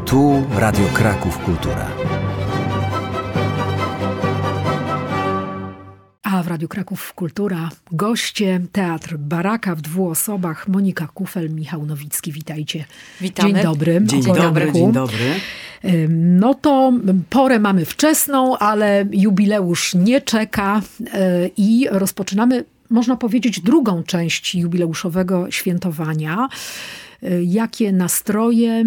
Tu Radio Kraków Kultura. A w Radiu Kraków Kultura goście Teatr Baraka w 2 osobach. Monika Kufel, Michał Nowicki. Witajcie. Witamy. Dzień dobry. Dzień dobry. Dzień dobry. No to porę mamy wczesną, ale jubileusz nie czeka i rozpoczynamy, można powiedzieć, drugą część jubileuszowego świętowania. Jakie nastroje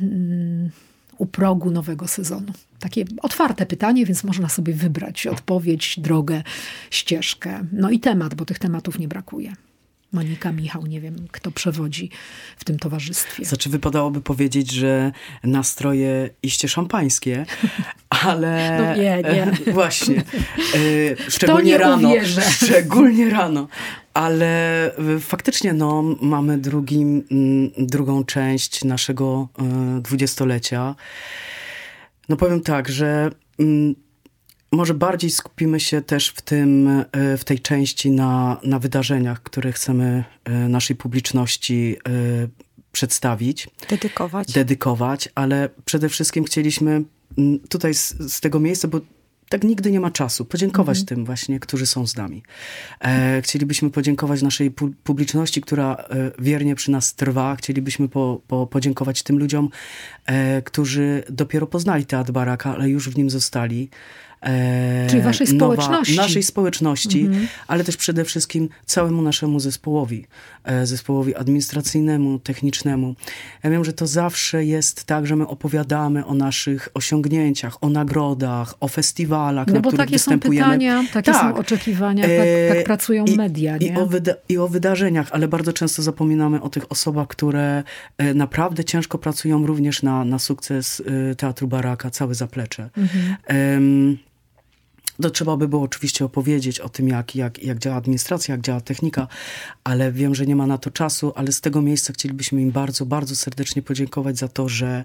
u progu nowego sezonu? Takie otwarte pytanie, więc można sobie wybrać odpowiedź, drogę, ścieżkę. No i temat, bo tych tematów nie brakuje. Monika, Michał, nie wiem, kto przewodzi w tym towarzystwie. Znaczy, wypadałoby powiedzieć, że nastroje iście szampańskie, ale... No nie. Właśnie. Szczególnie rano. Uwierzę. Szczególnie rano. Ale faktycznie mamy drugą część naszego 20-lecia. No powiem tak, że może bardziej skupimy się też w tej części na wydarzeniach, które chcemy naszej publiczności przedstawić. Dedykować, ale przede wszystkim chcieliśmy tutaj z tego miejsca, bo tak nigdy nie ma czasu, podziękować tym właśnie, którzy są z nami. Chcielibyśmy podziękować naszej publiczności, która wiernie przy nas trwa. Chcielibyśmy podziękować tym ludziom, którzy dopiero poznali Teatr Baraka, ale już w nim zostali. Czyli waszej społeczności. Naszej społeczności, ale też przede wszystkim całemu naszemu zespołowi administracyjnemu, technicznemu. Ja wiem, że to zawsze jest tak, że my opowiadamy o naszych osiągnięciach, o nagrodach, o festiwalach, na których występujemy. No bo takie są pytania, takie są oczekiwania, tak pracują media. Nie? I o wydarzeniach, ale bardzo często zapominamy o tych osobach, które naprawdę ciężko pracują również na sukces Teatru Baraka, całe zaplecze. To trzeba by było oczywiście opowiedzieć o tym, jak działa administracja, jak działa technika, ale wiem, że nie ma na to czasu, ale z tego miejsca chcielibyśmy im bardzo, bardzo serdecznie podziękować za to, że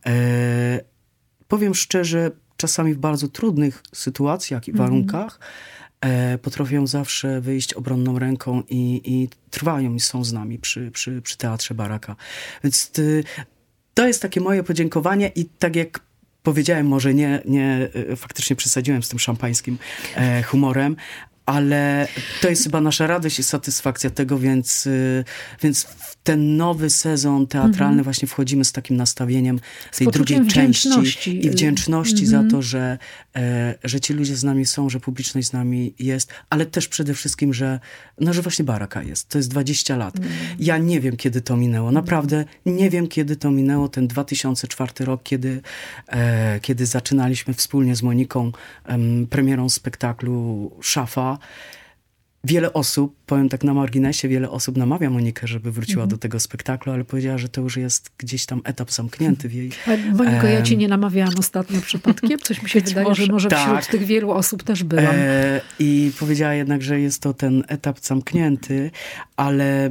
powiem szczerze, czasami w bardzo trudnych sytuacjach i warunkach potrafią zawsze wyjść obronną ręką i trwają i są z nami przy Teatrze Baraka. Więc to jest takie moje podziękowanie i tak jak powiedziałem, może nie faktycznie przesadziłem z tym szampańskim humorem, ale to jest chyba nasza radość i satysfakcja tego, więc w ten nowy sezon teatralny właśnie wchodzimy z takim nastawieniem tej drugiej części i wdzięczności za to, że ci ludzie z nami są, że publiczność z nami jest, ale też przede wszystkim, że właśnie Baraka jest. To jest 20 lat. Ja nie wiem, kiedy to minęło. Naprawdę nie wiem, kiedy to minęło. Ten 2004 rok, kiedy zaczynaliśmy wspólnie z Moniką premierą spektaklu Szafa. Wiele osób, powiem tak na marginesie, namawia Monikę, żeby wróciła do tego spektaklu, ale powiedziała, że to już jest gdzieś tam etap zamknięty w jej... Moniko, ja cię nie namawiałam ostatnio przypadkiem? Coś mi się wydaje, że może wśród tych wielu osób też byłam. I powiedziała jednak, że jest to ten etap zamknięty, ale...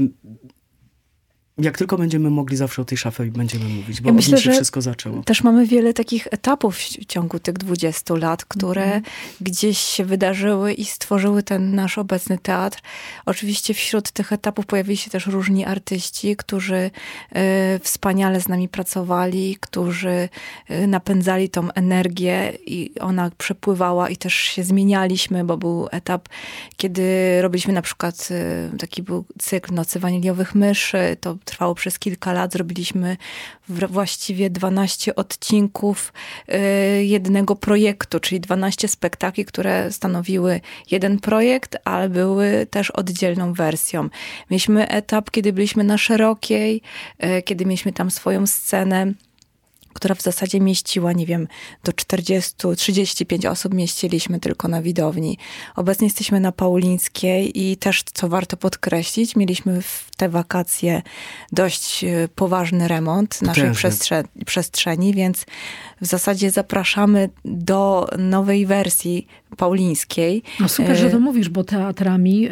Jak tylko będziemy mogli, zawsze o tej Szafie będziemy mówić, bo myślę, od niej się wszystko zaczęło. Też mamy wiele takich etapów w ciągu tych 20 lat, które gdzieś się wydarzyły i stworzyły ten nasz obecny teatr. Oczywiście wśród tych etapów pojawili się też różni artyści, którzy wspaniale z nami pracowali, którzy napędzali tą energię i ona przepływała i też się zmienialiśmy, bo był etap, kiedy robiliśmy na przykład, taki był cykl Nocy Waniliowych Myszy, to trwało przez kilka lat. Zrobiliśmy właściwie 12 odcinków jednego projektu, czyli 12 spektakli, które stanowiły jeden projekt, ale były też oddzielną wersją. Mieliśmy etap, kiedy byliśmy na Szerokiej, kiedy mieliśmy tam swoją scenę, która w zasadzie mieściła, nie wiem, do 35 osób mieściliśmy tylko na widowni. Obecnie jesteśmy na Paulińskiej i też, co warto podkreślić, mieliśmy w te wakacje dość poważny remont naszej przestrzeni, więc w zasadzie zapraszamy do nowej wersji Paulińskiej. No super, że to mówisz, bo teatrami,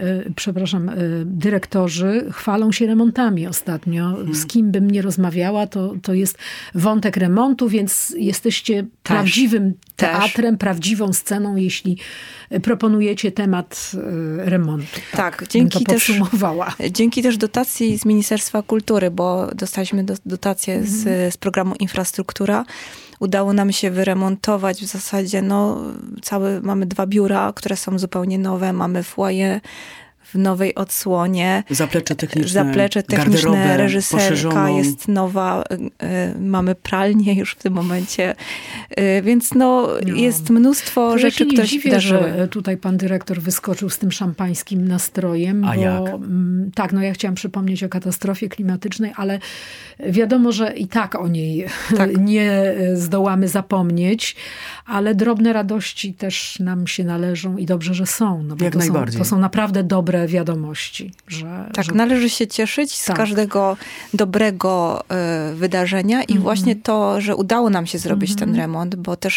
dyrektorzy chwalą się remontami ostatnio. Z kim bym nie rozmawiała, to jest wątek remontu, więc jesteście prawdziwym teatrem, prawdziwą sceną, jeśli proponujecie temat remontu. Tak, dzięki też dotacji z Ministerstwa Kultury, bo dostaliśmy dotację z programu Infrastruktura. Udało nam się wyremontować w zasadzie, mamy 2 biura, które są zupełnie nowe. Mamy foyer w nowej odsłonie. Zaplecze techniczne, reżyserka poszerzoną. jest nowa. Mamy pralnię już w tym momencie. Więc jest mnóstwo rzeczy, które się wydarzyły. Że tutaj pan dyrektor wyskoczył z tym szampańskim nastrojem. Tak, ja chciałam przypomnieć o katastrofie klimatycznej, ale wiadomo, że i tak o niej nie zdołamy zapomnieć, ale drobne radości też nam się należą i dobrze, że są. Bo jak najbardziej. To są naprawdę dobre wiadomości. Należy się cieszyć z każdego dobrego wydarzenia i właśnie to, że udało nam się zrobić ten remont, bo też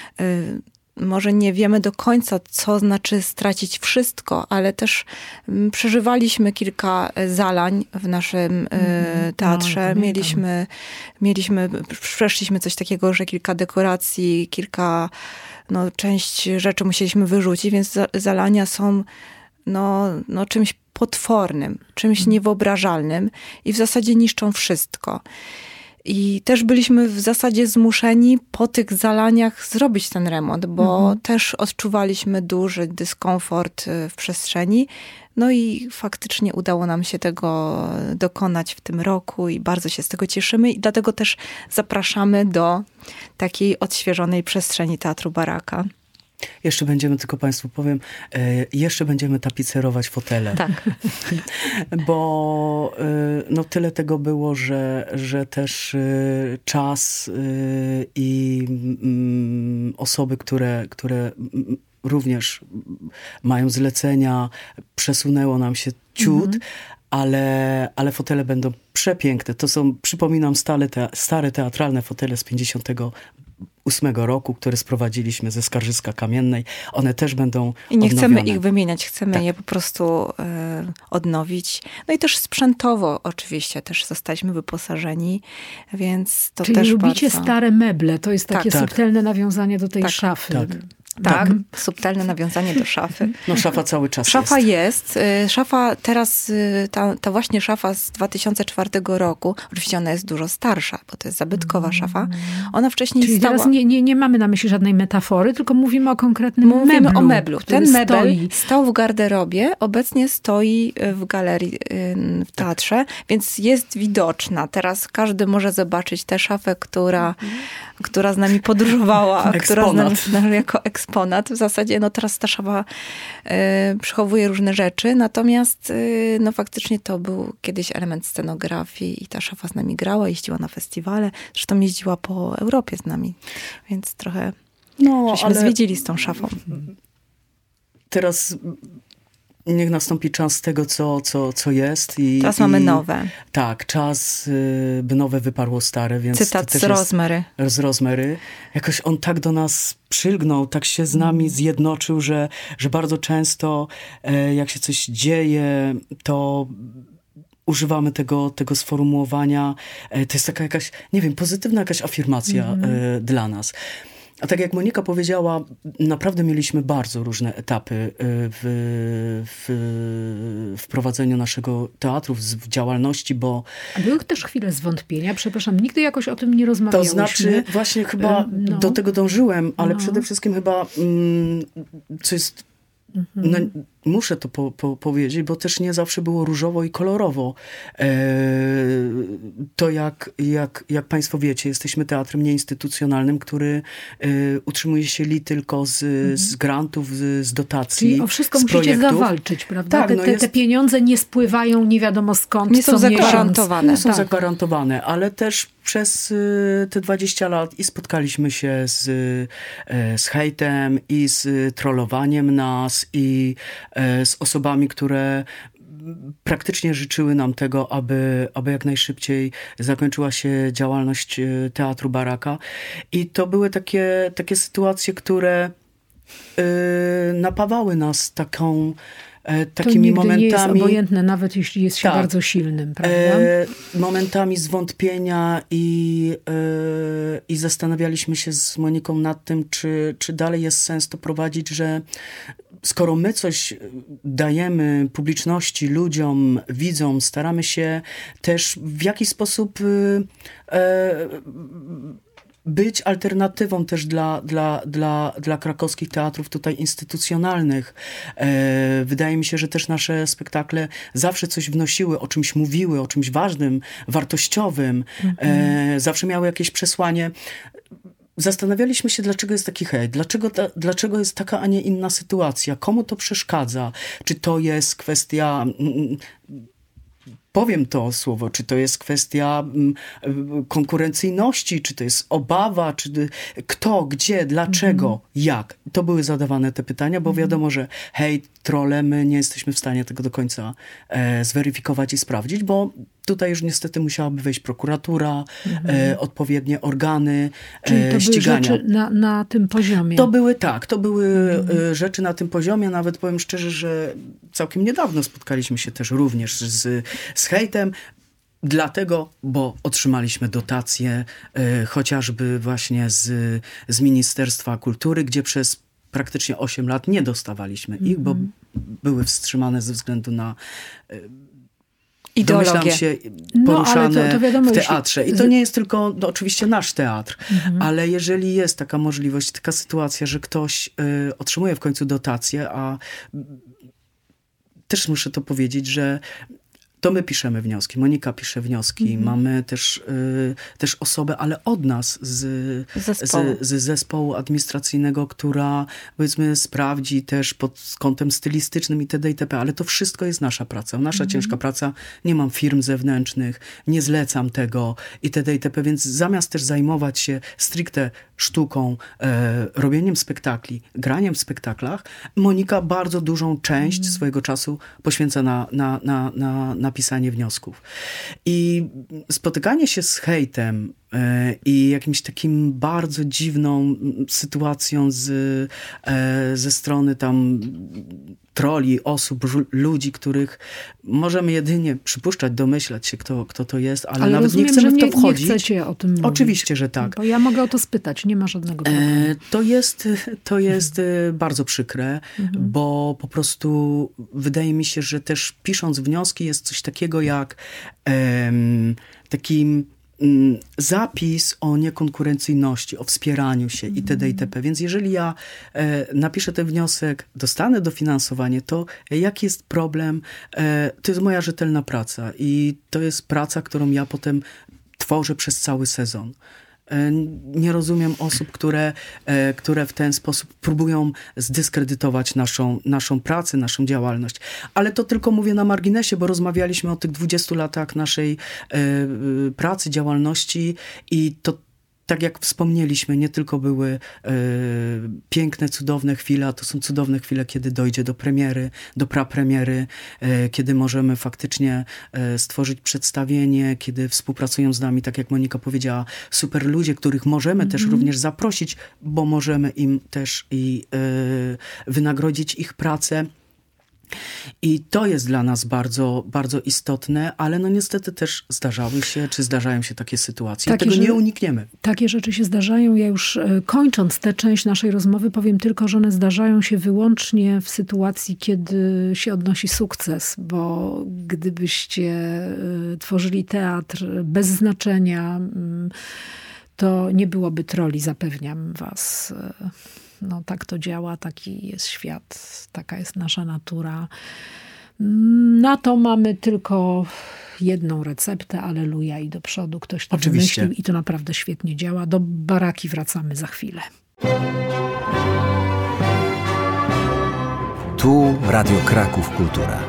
może nie wiemy do końca, co znaczy stracić wszystko, ale też przeżywaliśmy kilka zalań w naszym teatrze. Przeszliśmy coś takiego, że kilka dekoracji, część rzeczy musieliśmy wyrzucić, więc zalania są czymś potwornym, czymś niewyobrażalnym i w zasadzie niszczą wszystko. I też byliśmy w zasadzie zmuszeni po tych zalaniach zrobić ten remont, bo też odczuwaliśmy duży dyskomfort w przestrzeni. I faktycznie udało nam się tego dokonać w tym roku i bardzo się z tego cieszymy i dlatego też zapraszamy do takiej odświeżonej przestrzeni Teatru Baraka. Jeszcze będziemy, tylko Państwu powiem, jeszcze będziemy tapicerować fotele. Tak. Bo tyle tego było, że też czas i osoby, które również mają zlecenia, przesunęło nam się ciut, ale fotele będą przepiękne. To są, przypominam, stare teatralne fotele z 1958 roku, które sprowadziliśmy ze Skarżyska Kamiennej. One też będą I nie odnowione. chcemy ich wymieniać, chcemy je po prostu odnowić. I też sprzętowo oczywiście też zostaliśmy wyposażeni, więc to Czyli też lubicie bardzo... stare meble, to jest takie subtelne nawiązanie do tej szafy. Tak, subtelne nawiązanie do szafy. Szafa cały czas Szafa jest. Szafa teraz, ta właśnie szafa z 2004 roku, oczywiście ona jest dużo starsza, bo to jest zabytkowa szafa. Ona wcześniej Czyli stała... teraz nie mamy na myśli żadnej metafory, tylko mówimy o konkretnym meblu. Mówimy o meblu. Ten mebel stoi. stał w garderobie, obecnie stoi w galerii w teatrze, więc jest widoczna. Teraz każdy może zobaczyć tę szafę, która z nami podróżowała, która z nami jako eksponat. W zasadzie teraz ta szafa przechowuje różne rzeczy, natomiast faktycznie to był kiedyś element scenografii i ta szafa z nami grała, jeździła na festiwale, zresztą jeździła po Europie z nami, więc trochę żeśmy zwiedzili z tą szafą. Teraz niech nastąpi czas tego, co jest. Teraz mamy nowe. Tak, czas, by nowe wyparło stare. Więc cytat z Rosemary. Z Rosemary. Jakoś on tak do nas przylgnął, tak się z nami zjednoczył, że bardzo często jak się coś dzieje, to używamy tego sformułowania. To jest taka jakaś, nie wiem, pozytywna jakaś afirmacja dla nas. A tak jak Monika powiedziała, naprawdę mieliśmy bardzo różne etapy w prowadzeniu naszego teatru, w działalności, bo... A były też chwile zwątpienia, przepraszam, nigdy jakoś o tym nie rozmawiałyśmy. To znaczy, właśnie chyba do tego dążyłem, ale przede wszystkim chyba, co jest... muszę to powiedzieć, bo też nie zawsze było różowo i kolorowo. To jak Państwo wiecie, jesteśmy teatrem nieinstytucjonalnym, który utrzymuje się tylko z grantów, z dotacji, czyli o wszystko z musicie projektów. Zawalczyć, prawda? Tak, te pieniądze nie spływają nie wiadomo skąd. Nie są zagwarantowane. Nie są zagwarantowane, ale też przez te 20 lat i spotkaliśmy się z hejtem i z trollowaniem nas i z osobami, które praktycznie życzyły nam tego, aby jak najszybciej zakończyła się działalność Teatru Baraka. I to były takie sytuacje, które napawały nas takimi to nigdy momentami. Nie jest obojętne, nawet jeśli jest się bardzo silnym, prawda? Momentami zwątpienia i zastanawialiśmy się z Moniką nad tym, czy dalej jest sens to prowadzić, że skoro my coś dajemy publiczności, ludziom, widzom, staramy się też w jakiś sposób być alternatywą też dla krakowskich teatrów tutaj instytucjonalnych. Wydaje mi się, że też nasze spektakle zawsze coś wnosiły, o czymś mówiły, o czymś ważnym, wartościowym. Zawsze miały jakieś przesłanie. Zastanawialiśmy się, dlaczego jest taki hejt, dlaczego jest taka, a nie inna sytuacja, komu to przeszkadza, czy to jest kwestia... Powiem to słowo, czy to jest kwestia konkurencyjności, czy to jest obawa, czy kto, gdzie, dlaczego, jak. To były zadawane te pytania, bo wiadomo, że hej, trolle, my nie jesteśmy w stanie tego do końca zweryfikować i sprawdzić, bo tutaj już niestety musiałaby wejść prokuratura, odpowiednie organy Czyli to ścigania. Były rzeczy na tym poziomie. To były rzeczy na tym poziomie. Nawet powiem szczerze, że całkiem niedawno spotkaliśmy się też również z hejtem. Dlatego, bo otrzymaliśmy dotacje chociażby właśnie z Ministerstwa Kultury, gdzie przez praktycznie 8 lat nie dostawaliśmy ich, bo były wstrzymane ze względu na... Ideologię. Domyślam się, poruszane ale to wiadomo, w teatrze. I to nie jest tylko oczywiście nasz teatr, ale jeżeli jest taka możliwość, taka sytuacja, że ktoś otrzymuje w końcu dotację, a też muszę to powiedzieć, że to my piszemy wnioski, Monika pisze wnioski, mamy też osobę, ale od nas z zespołu administracyjnego, która powiedzmy sprawdzi też pod kątem stylistycznym itd. itp. Ale to wszystko jest nasza praca, nasza ciężka praca. Nie mam firm zewnętrznych, nie zlecam tego itd. itp. Więc zamiast też zajmować się stricte sztuką, robieniem spektakli, graniem w spektaklach, Monika bardzo dużą część swojego czasu poświęca na pisanie wniosków. I spotykanie się z hejtem i jakimś takim bardzo dziwną sytuacją ze strony tam troli, osób, ludzi, których możemy jedynie przypuszczać, domyślać się, kto to jest, ale nawet rozumiem, nie chcemy że w to wchodzić. Nie chcecie o tym mówić. Oczywiście, że tak. Bo ja mogę o to spytać, nie ma żadnego problemu. To jest bardzo przykre, bo po prostu wydaje mi się, że też pisząc wnioski jest coś takiego jak takim zapis o niekonkurencyjności, o wspieraniu się itd. itp. Więc jeżeli ja napiszę ten wniosek, dostanę dofinansowanie, to jaki jest problem? To jest moja rzetelna praca i to jest praca, którą ja potem tworzę przez cały sezon. Nie rozumiem osób, które w ten sposób próbują zdyskredytować naszą pracę, naszą działalność. Ale to tylko mówię na marginesie, bo rozmawialiśmy o tych 20 latach naszej pracy, działalności i to tak jak wspomnieliśmy, nie tylko były piękne, cudowne chwile, a to są cudowne chwile, kiedy dojdzie do premiery, do prapremiery, kiedy możemy faktycznie stworzyć przedstawienie, kiedy współpracują z nami, tak jak Monika powiedziała, super ludzie, których możemy też również zaprosić, bo możemy im też i wynagrodzić ich pracę. I to jest dla nas bardzo, bardzo istotne, ale no niestety też zdarzają się takie sytuacje. Tego nie unikniemy. Takie rzeczy się zdarzają. Ja już kończąc tę część naszej rozmowy powiem tylko, że one zdarzają się wyłącznie w sytuacji, kiedy się odnosi sukces, bo gdybyście tworzyli teatr bez znaczenia, to nie byłoby troli, zapewniam was. No tak to działa, taki jest świat, taka jest nasza natura. Na to mamy tylko jedną receptę, alleluja i do przodu. Ktoś to wymyślił i to naprawdę świetnie działa. Do Baraki wracamy za chwilę. Tu Radio Kraków Kultura.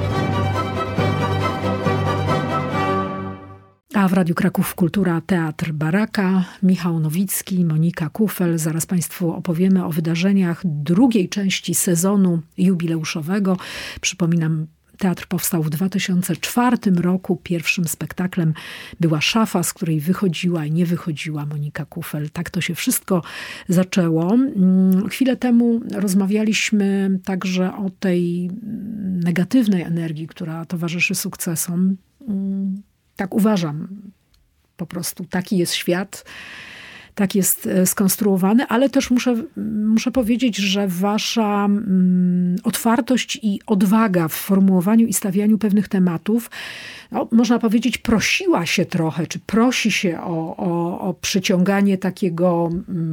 A w Radiu Kraków Kultura Teatr Baraka, Michał Nowicki, Monika Kufel. Zaraz Państwu opowiemy o wydarzeniach drugiej części sezonu jubileuszowego. Przypominam, Teatr powstał w 2004 roku. Pierwszym spektaklem była Szafa, z której wychodziła i nie wychodziła Monika Kufel. Tak to się wszystko zaczęło. Chwilę temu rozmawialiśmy także o tej negatywnej energii, która towarzyszy sukcesom. Tak uważam. Po prostu taki jest świat. Tak jest skonstruowany, ale też muszę powiedzieć, że wasza otwartość i odwaga w formułowaniu i stawianiu pewnych tematów, no, można powiedzieć, prosiła się trochę, czy prosi się o przyciąganie takiego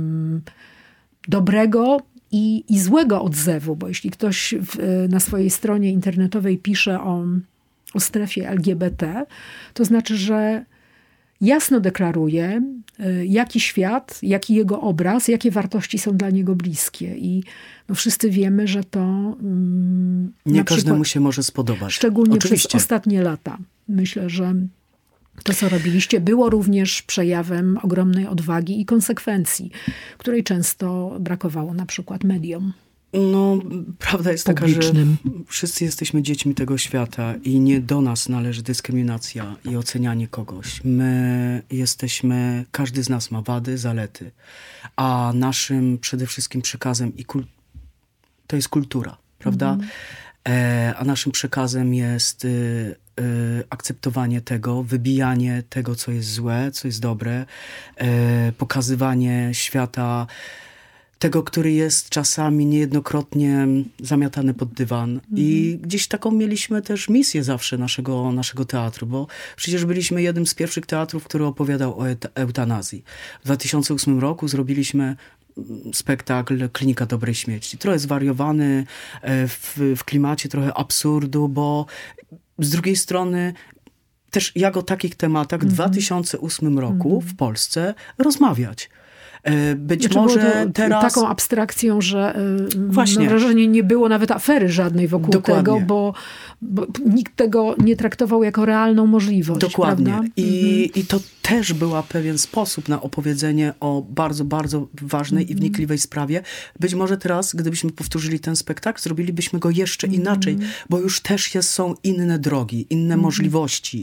dobrego i złego odzewu, bo jeśli ktoś na swojej stronie internetowej pisze o strefie LGBT, to znaczy, że jasno deklaruje, jaki świat, jaki jego obraz, jakie wartości są dla niego bliskie. I no wszyscy wiemy, że to nie każdemu się może spodobać. Szczególnie Oczywiście. Przez ostatnie lata. Myślę, że to, co robiliście, było również przejawem ogromnej odwagi i konsekwencji, której często brakowało na przykład mediom. No, prawda jest taka, że publicznym. wszyscy jesteśmy dziećmi tego świata i nie do nas należy dyskryminacja i ocenianie kogoś. My jesteśmy, każdy z nas ma wady, zalety, a naszym przede wszystkim przekazem to jest kultura, prawda? A naszym przekazem jest akceptowanie tego, wybijanie tego, co jest złe, co jest dobre, pokazywanie świata tego, który jest czasami niejednokrotnie zamiatany pod dywan. I gdzieś taką mieliśmy też misję zawsze naszego teatru, bo przecież byliśmy jednym z pierwszych teatrów, który opowiadał o eutanazji. W 2008 roku zrobiliśmy spektakl Klinika Dobrej Śmierci. Trochę zwariowany, w klimacie trochę absurdu, bo z drugiej strony też jak o takich tematach w 2008 roku w Polsce rozmawiać. Być Znaczy może teraz... Taką abstrakcją, że Właśnie. mam wrażenie, nie było nawet afery żadnej wokół Dokładnie. tego, bo nikt tego nie traktował jako realną możliwość. Dokładnie. Prawda? I to też był pewien sposób na opowiedzenie o bardzo, bardzo ważnej i wnikliwej sprawie. Być może teraz, gdybyśmy powtórzyli ten spektakl, zrobilibyśmy go jeszcze inaczej, bo już też są inne drogi, inne możliwości.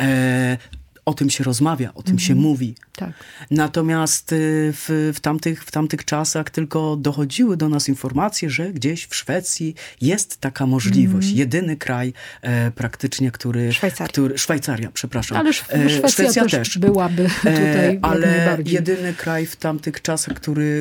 O tym się rozmawia, o tym się mówi. Tak. Natomiast w tamtych czasach tylko dochodziły do nas informacje, że gdzieś w Szwecji jest taka możliwość. Jedyny kraj praktycznie, Szwajcaria, przepraszam. Ale Szwecja też byłaby tutaj ale jak najbardziej. jedyny kraj w tamtych czasach,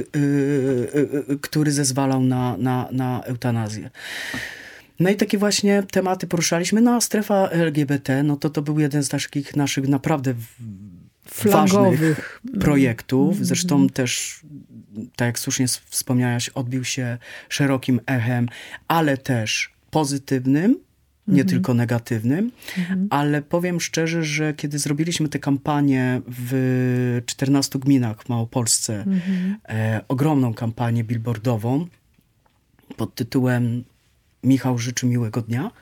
który zezwalał na eutanazję. No i takie właśnie tematy poruszaliśmy. No a strefa LGBT, no to był jeden z takich naszych naprawdę ważnych projektów. Zresztą też, tak jak słusznie wspomniałaś, odbił się szerokim echem, ale też pozytywnym, nie tylko negatywnym. Ale powiem szczerze, że kiedy zrobiliśmy tę kampanię w 14 gminach w Małopolsce, ogromną kampanię billboardową pod tytułem Michał życzy miłego dnia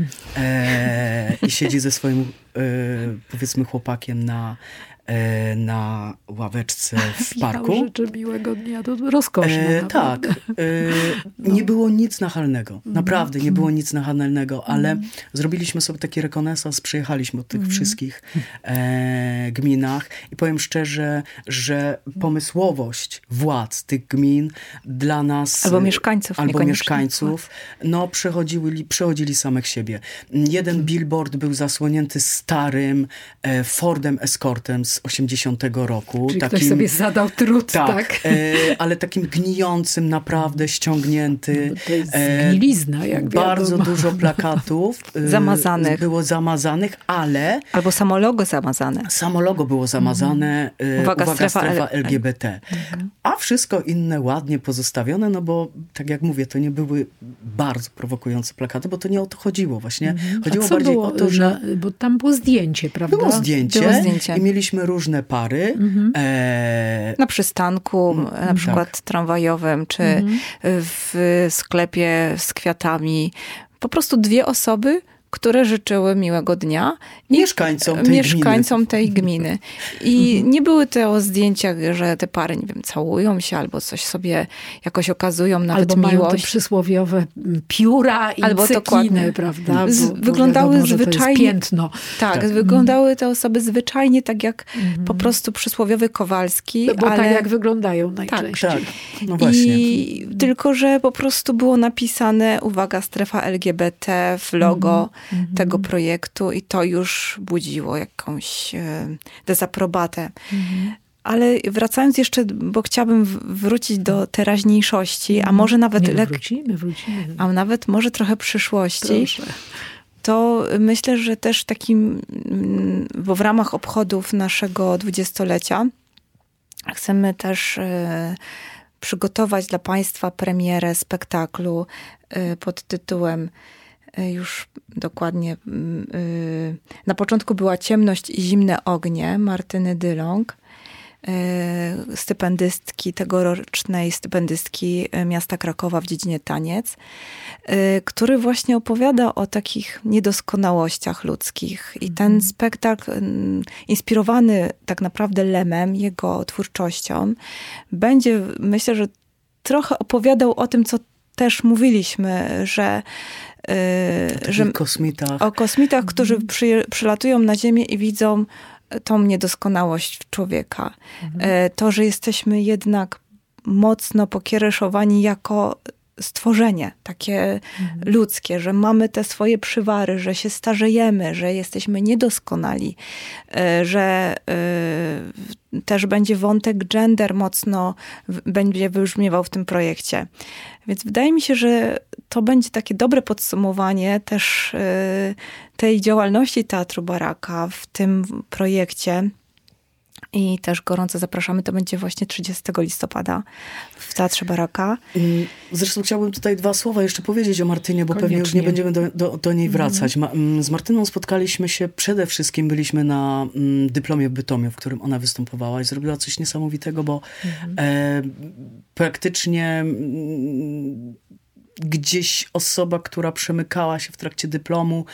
i siedzi ze swoim powiedzmy chłopakiem na ławeczce w parku. Michał życzy miłego dnia, to rozkoszne. Tak. Nie było nic nachalnego. Naprawdę nie było nic nachalnego, ale zrobiliśmy sobie taki rekonesans, przejechaliśmy od tych wszystkich gminach i powiem szczerze, że pomysłowość władz tych gmin dla nas... Albo mieszkańców. No, przechodzili samych siebie. Jeden billboard był zasłonięty starym Fordem Escortem z 80 roku. Czyli ktoś sobie zadał trud, tak? Ale takim gnijącym, naprawdę ściągnięty. No to jest zgnilizna, jak bardzo wiadomo. dużo plakatów zamazanych. Było zamazanych, ale... Albo samo logo zamazane. Samo logo było zamazane. Uwaga, strefa LGBT. A wszystko inne ładnie pozostawione, no bo tak jak mówię, to nie były bardzo prowokujące plakaty, bo to nie o to chodziło właśnie. Chodziło bardziej o to, że... Bo tam było zdjęcie, prawda? Było zdjęcie. I mieliśmy różne pary. Na przystanku, na przykład tramwajowym, czy w sklepie z kwiatami. Po prostu dwie osoby, które życzyły miłego dnia mieszkańcom tej gminy. I nie były to o zdjęciach, że te pary, nie wiem, całują się albo coś sobie jakoś okazują, nawet albo miłość. Mają te przysłowiowe pióra i albo cekiny, prawda? Wyglądały wiadomo, zwyczajnie. Piętno. Tak, wyglądały te osoby zwyczajnie tak jak po prostu przysłowiowy Kowalski. Bo tak jak wyglądają najczęściej. Tak. No właśnie. Tylko, że po prostu było napisane, uwaga, strefa LGBT w logo tego projektu i to już budziło jakąś dezaprobatę. Ale wracając jeszcze, bo chciałabym wrócić do teraźniejszości, a może nawet wrócimy. A nawet może trochę przyszłości. Proszę. To myślę, że też takim, bo w ramach obchodów naszego 20-lecia chcemy też przygotować dla Państwa premierę spektaklu pod tytułem już dokładnie na początku była Ciemność i zimne ognie Martyny Dylong, stypendystki, tegorocznej stypendystki miasta Krakowa w dziedzinie taniec, który właśnie opowiada o takich niedoskonałościach ludzkich. I ten spektakl, inspirowany tak naprawdę Lemem, jego twórczością, będzie, myślę, że trochę opowiadał o tym, co też mówiliśmy, że o kosmitach, którzy przylatują na Ziemię i widzą tą niedoskonałość człowieka. To, że jesteśmy jednak mocno pokiereszowani jako stworzenie takie ludzkie, że mamy te swoje przywary, że się starzejemy, że jesteśmy niedoskonali, że też będzie wątek gender mocno będzie wybrzmiewał w tym projekcie. Więc wydaje mi się, że to będzie takie dobre podsumowanie też tej działalności Teatru Baraka w tym projekcie. I też gorąco zapraszamy, to będzie właśnie 30 listopada w Teatrze Baraka. Zresztą chciałbym tutaj 2 słowa jeszcze powiedzieć o Martynie, bo pewnie już nie będziemy do niej wracać. Z Martyną spotkaliśmy się, przede wszystkim byliśmy na dyplomie w Bytomiu, w którym ona występowała i zrobiła coś niesamowitego, bo praktycznie gdzieś osoba, która przemykała się w trakcie dyplomu,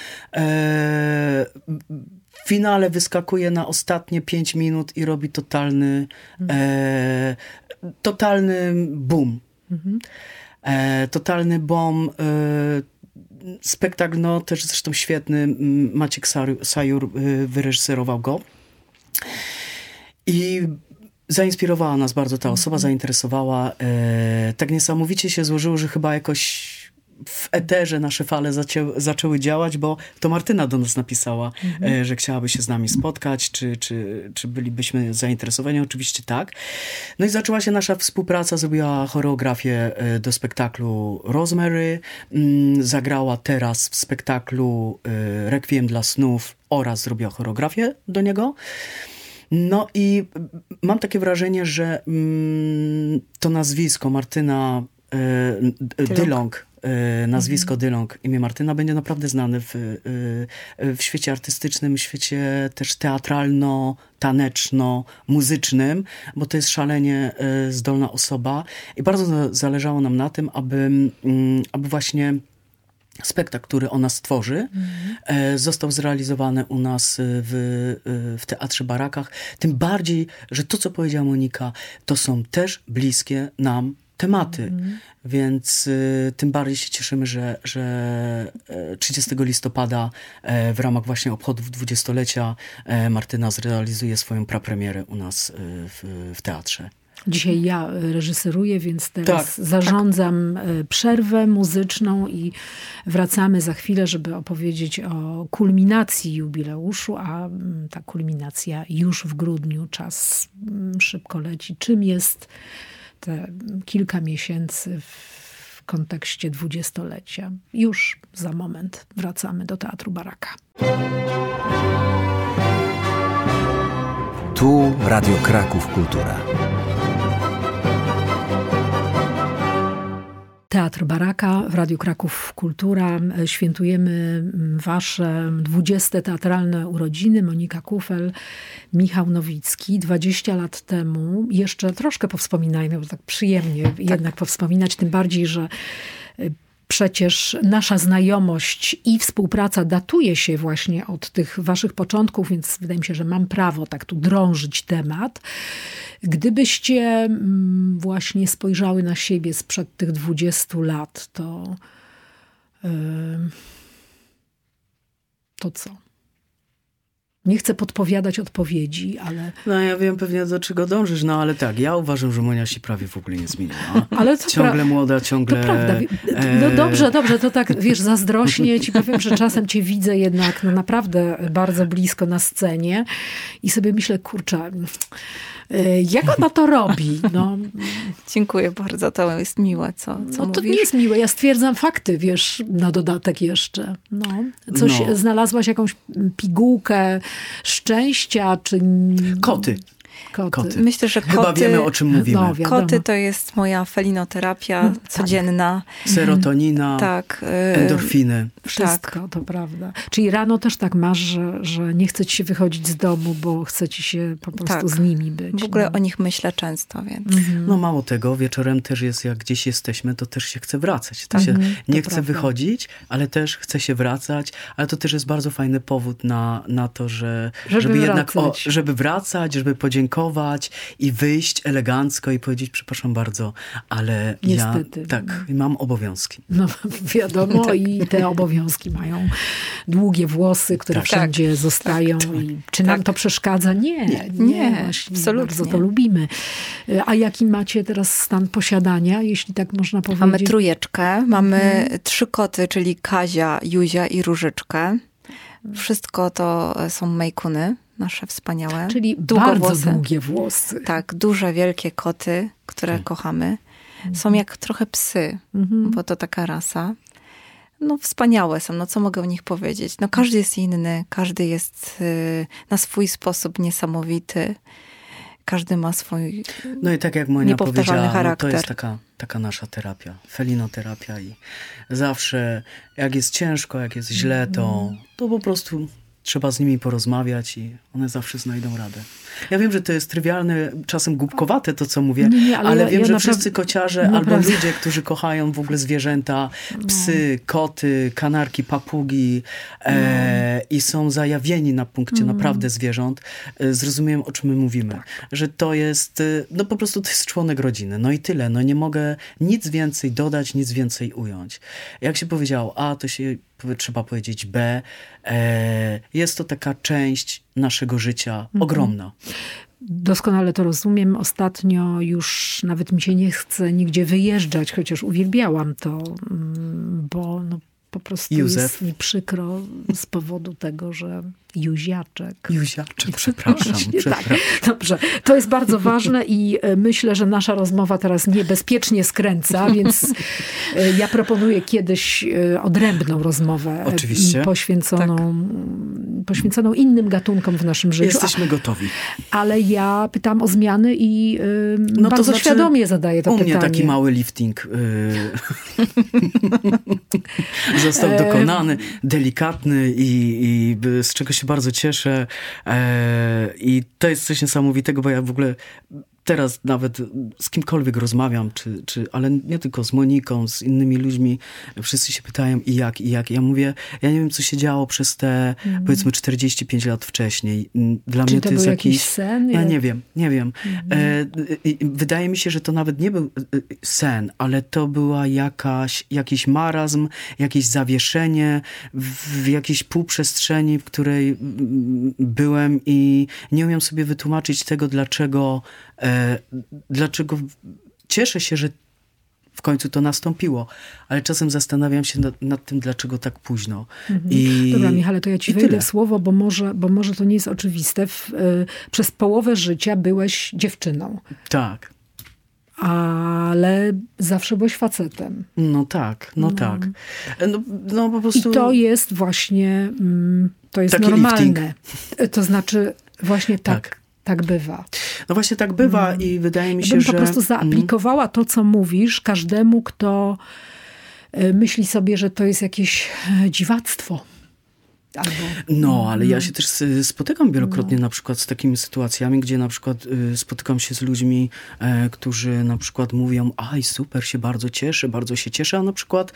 w finale wyskakuje na ostatnie 5 minut i robi totalny boom. Totalny boom. Spektakl, no też zresztą świetny. Maciek Sajur wyreżyserował go. I zainspirowała nas bardzo ta osoba, zainteresowała. Tak niesamowicie się złożyło, że chyba jakoś w eterze nasze fale zaczęły działać, bo to Martyna do nas napisała, że chciałaby się z nami spotkać, czy bylibyśmy zainteresowani. Oczywiście tak. No i zaczęła się nasza współpraca, zrobiła choreografię do spektaklu Rosemary, zagrała teraz w spektaklu Requiem dla snów oraz zrobiła choreografię do niego. No i mam takie wrażenie, że to nazwisko Martyna Dylong, nazwisko Dylong, imię Martyna będzie naprawdę znane w świecie artystycznym, w świecie też teatralno-taneczno-muzycznym, bo to jest szalenie zdolna osoba i bardzo zależało nam na tym, aby właśnie spektakl, który ona stworzy, został zrealizowany u nas w Teatrze Barakach. Tym bardziej, że to, co powiedziała Monika, to są też bliskie nam tematy. Więc tym bardziej się cieszymy, że 30 listopada w ramach właśnie obchodów 20-lecia Martyna zrealizuje swoją prapremierę u nas w teatrze. Dzisiaj ja reżyseruję, więc teraz zarządzam przerwę muzyczną i wracamy za chwilę, żeby opowiedzieć o kulminacji jubileuszu, a ta kulminacja już w grudniu. Czas szybko leci. Czym jest te kilka miesięcy w kontekście 20-lecia? Już za moment wracamy do Teatru Baraka. Tu Radio Kraków Kultura. Teatr Baraka w Radiu Kraków Kultura. Świętujemy wasze 20. teatralne urodziny. Monika Kufel, Michał Nowicki. 20 lat temu, jeszcze troszkę powspominajmy, bo tak przyjemnie jednak powspominać, tym bardziej, że przecież nasza znajomość i współpraca datuje się właśnie od tych waszych początków, więc wydaje mi się, że mam prawo tak tu drążyć temat. Gdybyście właśnie spojrzały na siebie sprzed tych 20 lat, to co? Nie chcę podpowiadać odpowiedzi, ale... No ja wiem pewnie, do czego dążysz, no ale tak, ja uważam, że Monia się prawie w ogóle nie zmieniła. Ale to ciągle młoda, ciągle... To prawda. No dobrze, to tak, wiesz, zazdrośnie ci powiem, że czasem cię widzę jednak no naprawdę bardzo blisko na scenie i sobie myślę, kurczę, jak ona to robi? No. Dziękuję bardzo, to jest miłe, co No to mówisz. nie jest miłe, ja stwierdzam fakty, wiesz, na dodatek jeszcze. No. Coś, znalazłaś jakąś pigułkę szczęścia, czy... Koty. Myślę, że koty... Chyba wiemy, o czym mówimy. No, wiadomo. Koty to jest moja felinoterapia codzienna. Serotonina, Tak. endorfiny. Wszystko, to prawda. Czyli rano też tak masz, że nie chce ci się wychodzić z domu, bo chce ci się po prostu z nimi być. W ogóle o nich myślę często, więc... No mało tego, wieczorem też jest, jak gdzieś jesteśmy, to też się chce wracać. To się nie chce wychodzić, ale też chce się wracać, ale to też jest bardzo fajny powód na to, żeby jednak żeby wracać, żeby podziękować i wyjść elegancko i powiedzieć, przepraszam bardzo, ale niestety. Ja mam obowiązki. No wiadomo, i te obowiązki mają długie włosy, które wszędzie zostają. I czy nam to przeszkadza? Nie, właśnie, absolutnie. Bardzo to lubimy. A jaki macie teraz stan posiadania, jeśli tak można powiedzieć? Mamy trójeczkę, mamy 3 koty, czyli Kazia, Juzia i Różyczkę. Wszystko to są mejkuny, nasze wspaniałe. Czyli bardzo długie włosy. Tak, duże, wielkie koty, które kochamy. Są jak trochę psy, bo to taka rasa. No wspaniałe są, no co mogę o nich powiedzieć? No każdy jest inny, każdy jest na swój sposób niesamowity. Każdy ma swój No i tak jak Monia powiedziała, charakter. To jest taka nasza terapia, felinoterapia i zawsze jak jest ciężko, jak jest źle, to po prostu trzeba z nimi porozmawiać i one zawsze znajdą radę. Ja wiem, że to jest trywialne, czasem głupkowate to, co mówię, ale wiem, że wszyscy kociarze albo ludzie, którzy kochają w ogóle zwierzęta, psy, koty, kanarki, papugi i są zajawieni na punkcie naprawdę zwierząt, zrozumieją, o czym my mówimy. Że to jest, no po prostu to jest członek rodziny. No i tyle. No nie mogę nic więcej dodać, nic więcej ująć. Jak się powiedziało A, to się trzeba powiedzieć B. Jest to taka część naszego życia ogromna. Doskonale to rozumiem. Ostatnio już nawet mi się nie chce nigdzie wyjeżdżać, chociaż uwielbiałam to, bo po prostu jest mi przykro z powodu tego, że Juziaczek, przepraszam. Tak, dobrze. To jest bardzo ważne i myślę, że nasza rozmowa teraz niebezpiecznie skręca, więc ja proponuję kiedyś odrębną rozmowę. Oczywiście. Poświęconą innym gatunkom w naszym życiu. Jesteśmy gotowi. Ale ja pytam o zmiany i bardzo świadomie zadaję to pytanie. U mnie taki mały lifting został dokonany, delikatny i z czego się bardzo cieszę. I to jest coś niesamowitego, bo ja w ogóle teraz nawet z kimkolwiek rozmawiam, ale nie tylko z Moniką, z innymi ludźmi, wszyscy się pytają i jak. Ja mówię, ja nie wiem, co się działo przez te, powiedzmy, 45 lat wcześniej. Dla mnie to jest jakiś sen? Ja nie wiem. Wydaje mi się, że to nawet nie był sen, ale to była jakiś marazm, jakieś zawieszenie w jakiejś półprzestrzeni, w której byłem i nie umiem sobie wytłumaczyć tego, dlaczego cieszę się, że w końcu to nastąpiło, ale czasem zastanawiam się nad tym, dlaczego tak późno. Dobra, Michale, to ja ci wejdę w słowo, bo może to nie jest oczywiste. Przez połowę życia byłeś dziewczyną. Tak. Ale zawsze byłeś facetem. No tak. No po prostu... I to jest właśnie, to jest taki normalne. lifting. To znaczy właśnie tak bywa. No właśnie tak bywa i wydaje mi się, że... po prostu zaaplikowała to, co mówisz, każdemu, kto myśli sobie, że to jest jakieś dziwactwo. Ale ja się też spotykam wielokrotnie na przykład z takimi sytuacjami, gdzie na przykład spotykam się z ludźmi, którzy na przykład mówią, aj super, bardzo się cieszę, a na przykład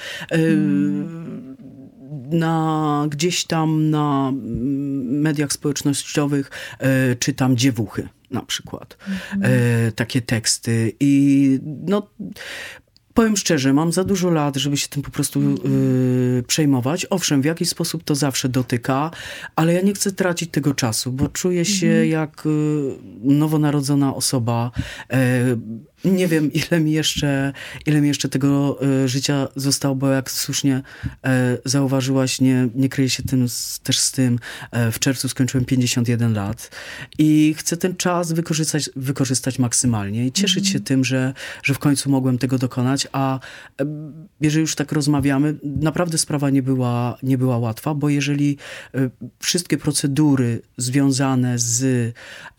gdzieś tam na mediach społecznościowych czytam dziewuchy na przykład. Takie teksty i powiem szczerze, mam za dużo lat, żeby się tym po prostu przejmować. Owszem, w jakiś sposób to zawsze dotyka, ale ja nie chcę tracić tego czasu, bo czuję się jak nowonarodzona osoba. Nie wiem, ile mi jeszcze tego życia zostało, bo jak słusznie zauważyłaś, nie kryję się też z tym. W czerwcu skończyłem 51 lat i chcę ten czas wykorzystać maksymalnie i cieszyć się tym, że w końcu mogłem tego dokonać, a jeżeli już tak rozmawiamy, naprawdę sprawa nie była łatwa, bo jeżeli wszystkie procedury związane z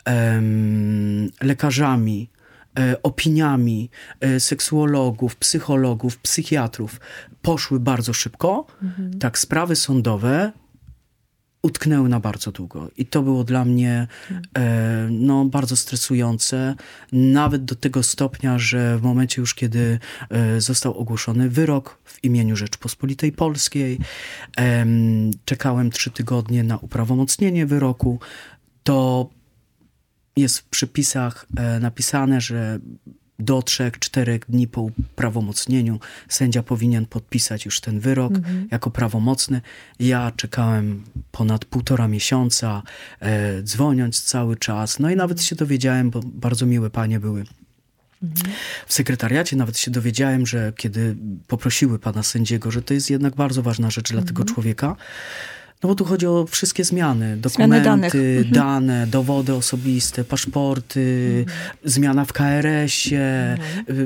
lekarzami, opiniami seksuologów, psychologów, psychiatrów poszły bardzo szybko, tak sprawy sądowe utknęły na bardzo długo. I to było dla mnie bardzo stresujące, nawet do tego stopnia, że w momencie już, kiedy został ogłoszony wyrok w imieniu Rzeczypospolitej Polskiej, czekałem 3 tygodnie na uprawomocnienie wyroku, to jest w przepisach napisane, że do 3-4 dni po uprawomocnieniu sędzia powinien podpisać już ten wyrok jako prawomocny. Ja czekałem ponad 1,5 miesiąca, dzwoniąc cały czas. No i nawet się dowiedziałem, bo bardzo miłe panie były w sekretariacie, nawet się dowiedziałem, że kiedy poprosiły pana sędziego, że to jest jednak bardzo ważna rzecz dla tego człowieka, no bo tu chodzi o wszystkie zmiany, dokumenty, dane, dowody osobiste, paszporty, zmiana w KRS-ie,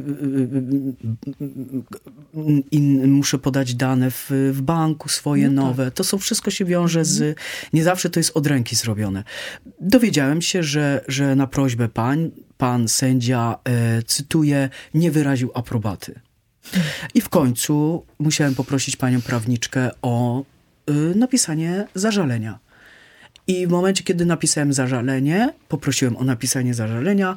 muszę podać dane w banku swoje nowe. To wszystko się wiąże nie zawsze to jest od ręki zrobione. Dowiedziałem się, że na prośbę pan sędzia, cytuję, nie wyraził aprobaty. I w końcu musiałem poprosić panią prawniczkę o napisanie zażalenia. I w momencie, kiedy napisałem zażalenie, poprosiłem o napisanie zażalenia,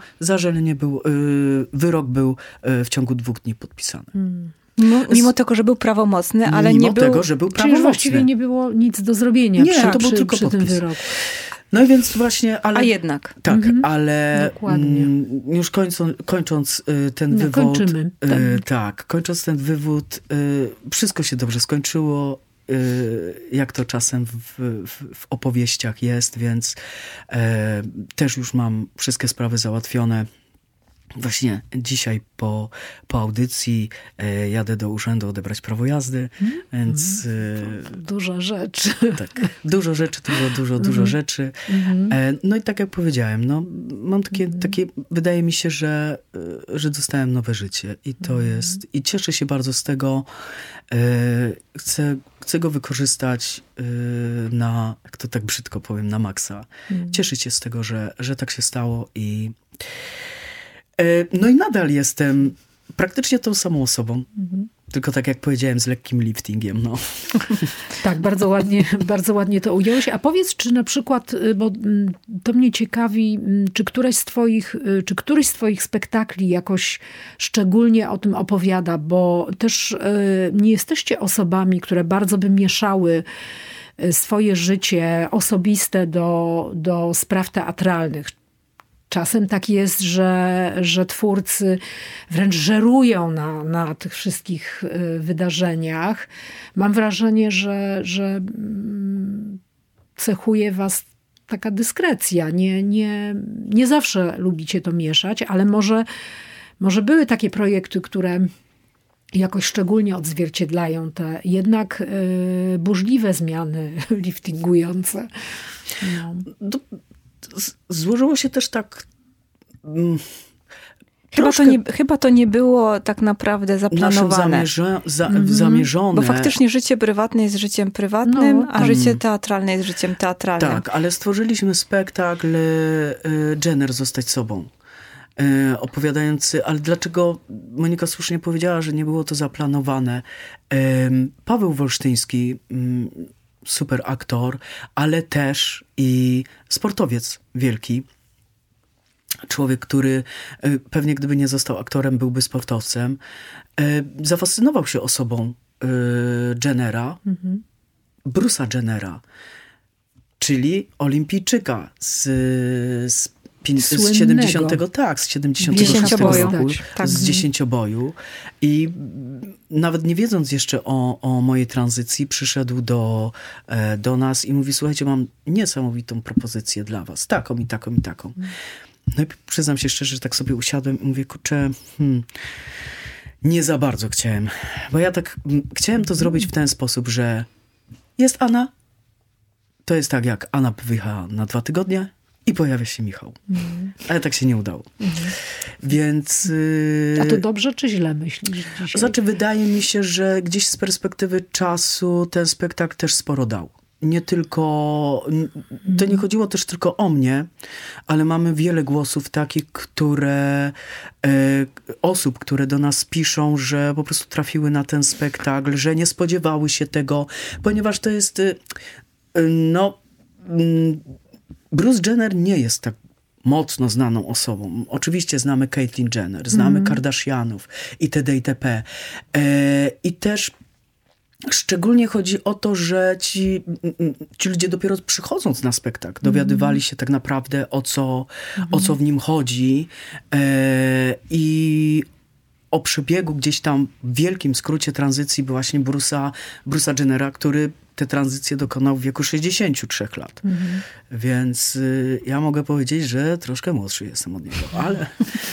wyrok był w ciągu 2 dni podpisany. Mimo tego, że był prawomocny, ale mimo tego, że był prawomocny. Czyli właściwie nie było nic do zrobienia to był tylko przy tym wyroku. No i więc właśnie, ale... A jednak. Tak, ale dokładnie. Już kończąc ten wywód... Kończymy. Tak, kończąc ten wywód, wszystko się dobrze skończyło, jak to czasem w opowieściach jest, więc też już mam wszystkie sprawy załatwione. Właśnie dzisiaj po audycji jadę do urzędu odebrać prawo jazdy, więc... Duża rzecz. Tak, dużo rzeczy, dużo rzeczy. No i tak jak powiedziałem, mam takie wydaje mi się, że dostałem nowe życie i to jest... I cieszę się bardzo z tego. Chcę go wykorzystać na, jak to tak brzydko powiem, na maksa. Cieszyć się z tego, że tak się stało i... No i nadal jestem praktycznie tą samą osobą. Tylko tak jak powiedziałem, z lekkim liftingiem. Tak, bardzo ładnie to ująłeś. A powiedz, czy na przykład, bo to mnie ciekawi, czy któryś z twoich spektakli jakoś szczególnie o tym opowiada, bo też nie jesteście osobami, które bardzo by mieszały swoje życie osobiste do spraw teatralnych. Czasem tak jest, że twórcy wręcz żerują na tych wszystkich wydarzeniach. Mam wrażenie, że cechuje was taka dyskrecja. Nie zawsze lubicie to mieszać, ale może były takie projekty, które jakoś szczególnie odzwierciedlają te jednak burzliwe zmiany liftingujące. Złożyło się też tak... Chyba to nie było tak naprawdę zaplanowane. Zamierzone. Bo faktycznie życie prywatne jest życiem prywatnym, a życie teatralne jest życiem teatralnym. Tak, ale stworzyliśmy spektakl Jenner, zostać sobą. Opowiadający, ale dlaczego Monika słusznie powiedziała, że nie było to zaplanowane. Paweł Wolsztyński super aktor, ale też i sportowiec wielki. Człowiek, który pewnie gdyby nie został aktorem, byłby sportowcem. Zafascynował się osobą Jennera, Bruce'a Jennera, czyli olimpijczyka z 70 roku, z dziesięcioboju. I nawet nie wiedząc jeszcze o mojej tranzycji, przyszedł do nas i mówi, słuchajcie, mam niesamowitą propozycję dla was. Taką i taką i taką. No i przyznam się szczerze, że tak sobie usiadłem i mówię, kurczę, nie za bardzo chciałem. Bo ja tak chciałem to zrobić w ten sposób, że jest Anna, to jest tak jak Anna wyjechała na 2 tygodnie i pojawia się Michał. Ale tak się nie udało. Więc... A to dobrze czy źle myślisz dzisiaj? Znaczy, wydaje mi się, że gdzieś z perspektywy czasu ten spektakl też sporo dał. Nie tylko, to nie chodziło też tylko o mnie, ale mamy wiele głosów takich, osób, które do nas piszą, że po prostu trafiły na ten spektakl, że nie spodziewały się tego, ponieważ to jest, Bruce Jenner nie jest tak mocno znaną osobą. Oczywiście znamy Caitlyn Jenner, znamy Kardashianów itd. itp. I też szczególnie chodzi o to, że ci ludzie dopiero przychodząc na spektakl dowiadywali się tak naprawdę o co w nim chodzi i o przebiegu gdzieś tam w wielkim skrócie tranzycji był właśnie Bruce'a Jennera, który tę tranzycję dokonał w wieku 63 lat. Więc ja mogę powiedzieć, że troszkę młodszy jestem od niego, ale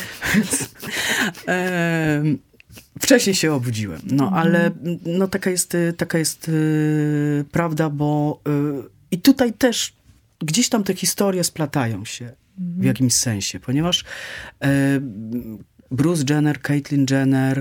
wcześniej się obudziłem. No, ale no, taka jest prawda, bo i tutaj też gdzieś tam te historie splatają się w jakimś sensie, ponieważ Bruce Jenner, Caitlyn Jenner,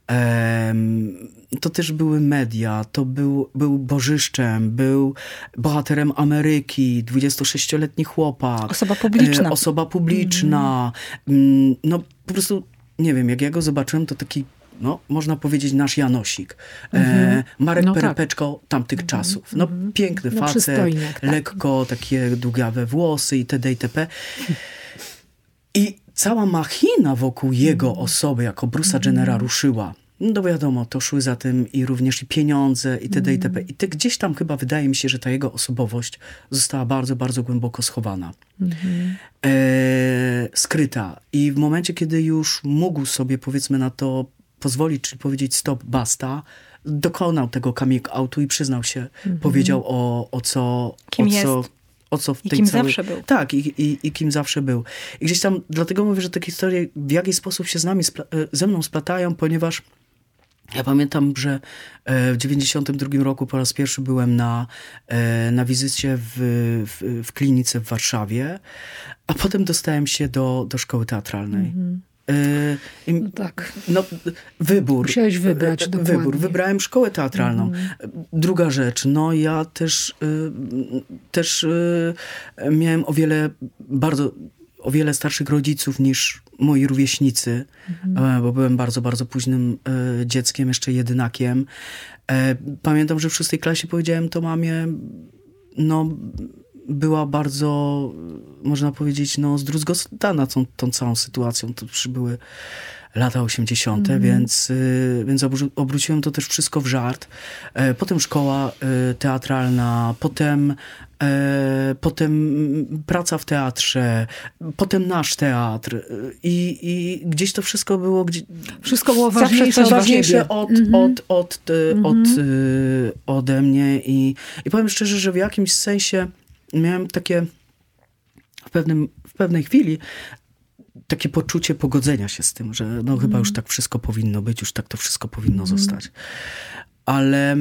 to też były media, to był bożyszczem, był bohaterem Ameryki, 26-letni chłopak. Osoba publiczna. No po prostu, nie wiem, jak ja go zobaczyłem, to taki, no, można powiedzieć, nasz Janosik. Marek Perepeczko tamtych czasów. No, piękny facet, lekko takie długawe włosy itd. itp. I cała machina wokół jego osoby, jako Bruce'a Jennera ruszyła. No wiadomo, to szły za tym i również i pieniądze itd. itp. I te gdzieś tam chyba wydaje mi się, że ta jego osobowość została bardzo, bardzo głęboko schowana. Skryta. I w momencie, kiedy już mógł sobie, powiedzmy, na to pozwolić, czyli powiedzieć stop, basta, dokonał tego coming outu i przyznał się, powiedział o co w tej kim zawsze był. Tak, i kim zawsze był. I gdzieś tam, dlatego mówię, że te historie w jakiś sposób się ze mną splatają, ponieważ ja pamiętam, że w 92 roku po raz pierwszy byłem na wizycie w klinice w Warszawie, a potem dostałem się do szkoły teatralnej. No tak. No, wybór. Musiałeś wybrać, dokładnie. Wybrałem szkołę teatralną. Druga rzecz, no ja też miałem o wiele starszych rodziców niż moi rówieśnicy, bo byłem bardzo, bardzo późnym dzieckiem, jeszcze jedynakiem. Pamiętam, że w 6. klasie powiedziałem to mamie, no była bardzo, można powiedzieć, no zdruzgotana tą całą sytuacją. To przybyły lata 80., więc obróciłem to też wszystko w żart. Potem szkoła teatralna, potem praca w teatrze, potem nasz teatr i gdzieś to wszystko było... Wszystko było ważniejsze ode mnie i powiem szczerze, że w jakimś sensie miałem takie w pewnej chwili takie poczucie pogodzenia się z tym, że no chyba już tak wszystko powinno być, już tak to wszystko powinno zostać. Ale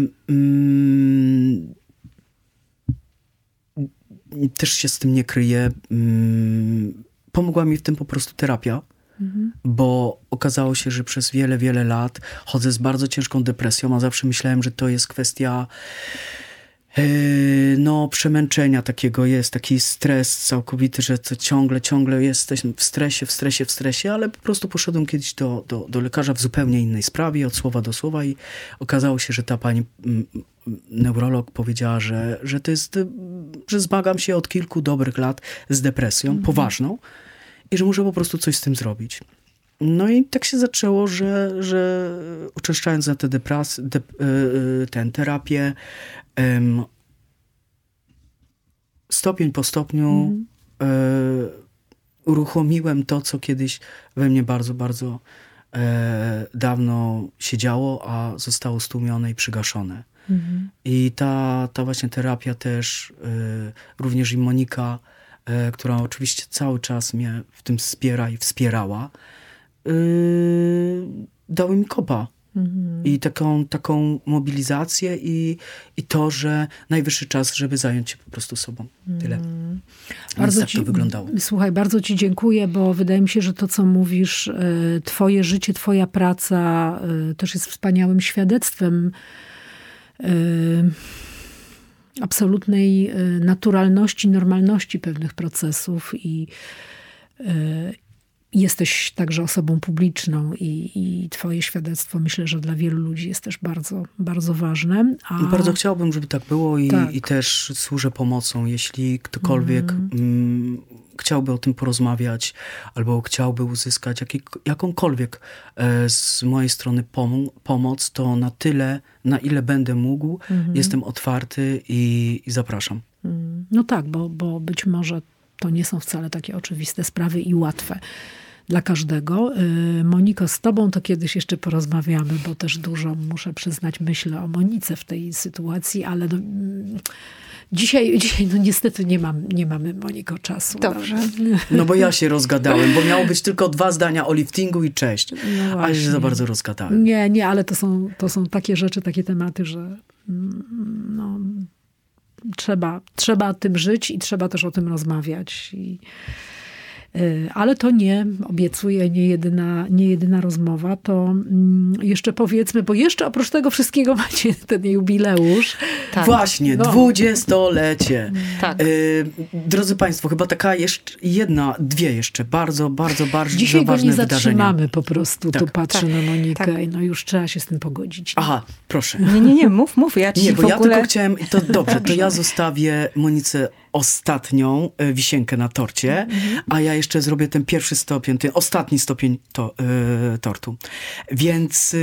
też się z tym nie kryję. Pomogła mi w tym po prostu terapia, bo okazało się, że przez wiele, wiele lat chodzę z bardzo ciężką depresją, a zawsze myślałem, że to jest kwestia No, przemęczenia takiego jest, taki stres całkowity, że to ciągle jesteśmy w stresie, ale po prostu poszedłem kiedyś do lekarza w zupełnie innej sprawie, od słowa do słowa i okazało się, że ta pani neurolog powiedziała, że to jest, że zmagam się od kilku dobrych lat z depresją poważną i że muszę po prostu coś z tym zrobić. No i tak się zaczęło, że uczęszczając na tę terapię, stopień po stopniu uruchomiłem to, co kiedyś we mnie bardzo, bardzo dawno siedziało, a zostało stłumione i przygaszone. I ta właśnie terapia też, również i Monika, która oczywiście cały czas mnie w tym wspiera i wspierała, dały mi kopa. I taką mobilizację i to, że najwyższy czas, żeby zająć się po prostu sobą. Tyle. Bardzo tak to wyglądało. Słuchaj, bardzo ci dziękuję, bo wydaje mi się, że to, co mówisz, twoje życie, twoja praca też jest wspaniałym świadectwem absolutnej naturalności, normalności pewnych procesów i jesteś także osobą publiczną i twoje świadectwo, myślę, że dla wielu ludzi jest też bardzo, bardzo ważne. Bardzo chciałbym, żeby tak było i też służę pomocą. Jeśli ktokolwiek chciałby o tym porozmawiać albo chciałby uzyskać jakąkolwiek z mojej strony pomoc, to na tyle, na ile będę mógł, jestem otwarty i zapraszam. No tak, bo być może to nie są wcale takie oczywiste sprawy i łatwe dla każdego. Moniko, z tobą to kiedyś jeszcze porozmawiamy, bo też dużo, muszę przyznać, myślę o Monice w tej sytuacji, ale dzisiaj no niestety nie mamy, Moniko, czasu. Dobrze. No bo ja się rozgadałem, bo miało być tylko 2 zdania o liftingu i cześć. No ale się za bardzo rozgadałem. Nie, ale to są takie rzeczy, takie tematy, że no, trzeba tym żyć i trzeba też o tym rozmawiać. Ale to obiecuję, nie jedyna rozmowa. To jeszcze powiedzmy, bo jeszcze oprócz tego wszystkiego macie ten jubileusz. Tak. Właśnie, 20-lecie. Tak. Drodzy Państwo, chyba taka dwie jeszcze bardzo, bardzo, bardzo dzisiaj ważne wydarzenia. Dzisiaj go nie zatrzymamy po prostu. Tak. Tu patrzę na Monikę. Tak. No już trzeba się z tym pogodzić. Aha, proszę. Nie, mów. Ja ci bo ja tylko chciałem, to dobrze, to ja zostawię Monice ostatnią wisienkę na torcie, a ja jeszcze zrobię ten pierwszy stopień, ten ostatni stopień tortu. Więc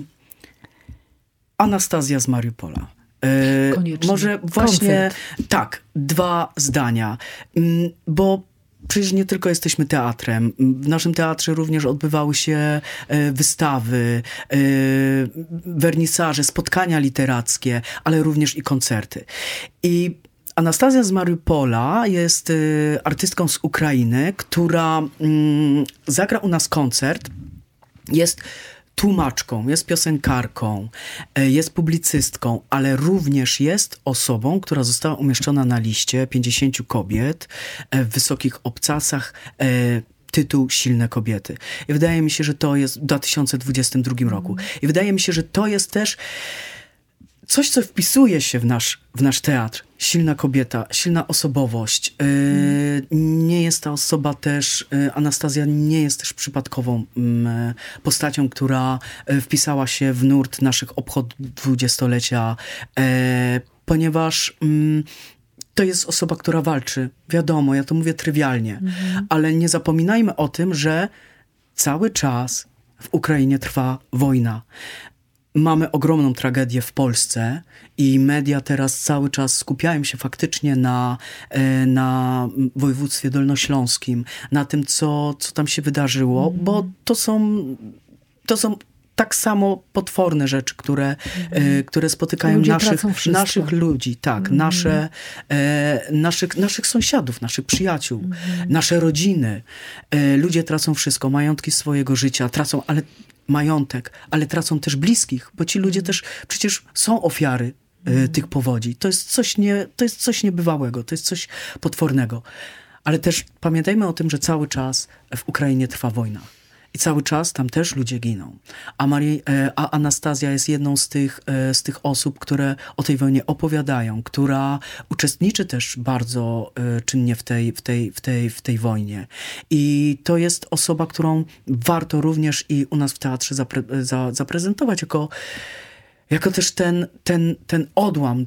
Anastazja z Mariupola. Koniecznie. Może właśnie, tak, 2 zdania, bo przecież nie tylko jesteśmy teatrem. W naszym teatrze również odbywały się wystawy, wernisaże, spotkania literackie, ale również i koncerty. I Anastazja z Mariupola jest artystką z Ukrainy, która zagra u nas koncert. Jest tłumaczką, jest piosenkarką, jest publicystką, ale również jest osobą, która została umieszczona na liście 50 kobiet w wysokich obcasach. Tytuł Silne kobiety. I wydaje mi się, że to jest w 2022 roku. I wydaje mi się, że to jest też coś, co wpisuje się w nasz teatr. Silna kobieta, silna osobowość. Nie jest ta osoba też, Anastazja nie jest też przypadkową postacią, która wpisała się w nurt naszych obchodów 20-lecia, ponieważ to jest osoba, która walczy. Wiadomo, ja to mówię trywialnie, ale nie zapominajmy o tym, że cały czas w Ukrainie trwa wojna. Mamy ogromną tragedię w Polsce i media teraz cały czas skupiają się faktycznie na województwie dolnośląskim, na tym, co tam się wydarzyło, bo to są tak samo potworne rzeczy, które spotykają naszych ludzi, tak, naszych sąsiadów, naszych przyjaciół, nasze rodziny. Ludzie tracą wszystko, majątki swojego życia, tracą majątek, ale tracą też bliskich, bo ci ludzie też przecież są ofiary tych powodzi. To jest coś niebywałego, to jest coś potwornego. Ale też pamiętajmy o tym, że cały czas w Ukrainie trwa wojna. I cały czas tam też ludzie giną. A Anastazja jest jedną z tych osób, które o tej wojnie opowiadają, która uczestniczy też bardzo czynnie w tej wojnie. I to jest osoba, którą warto również i u nas w teatrze zaprezentować jako też ten odłam,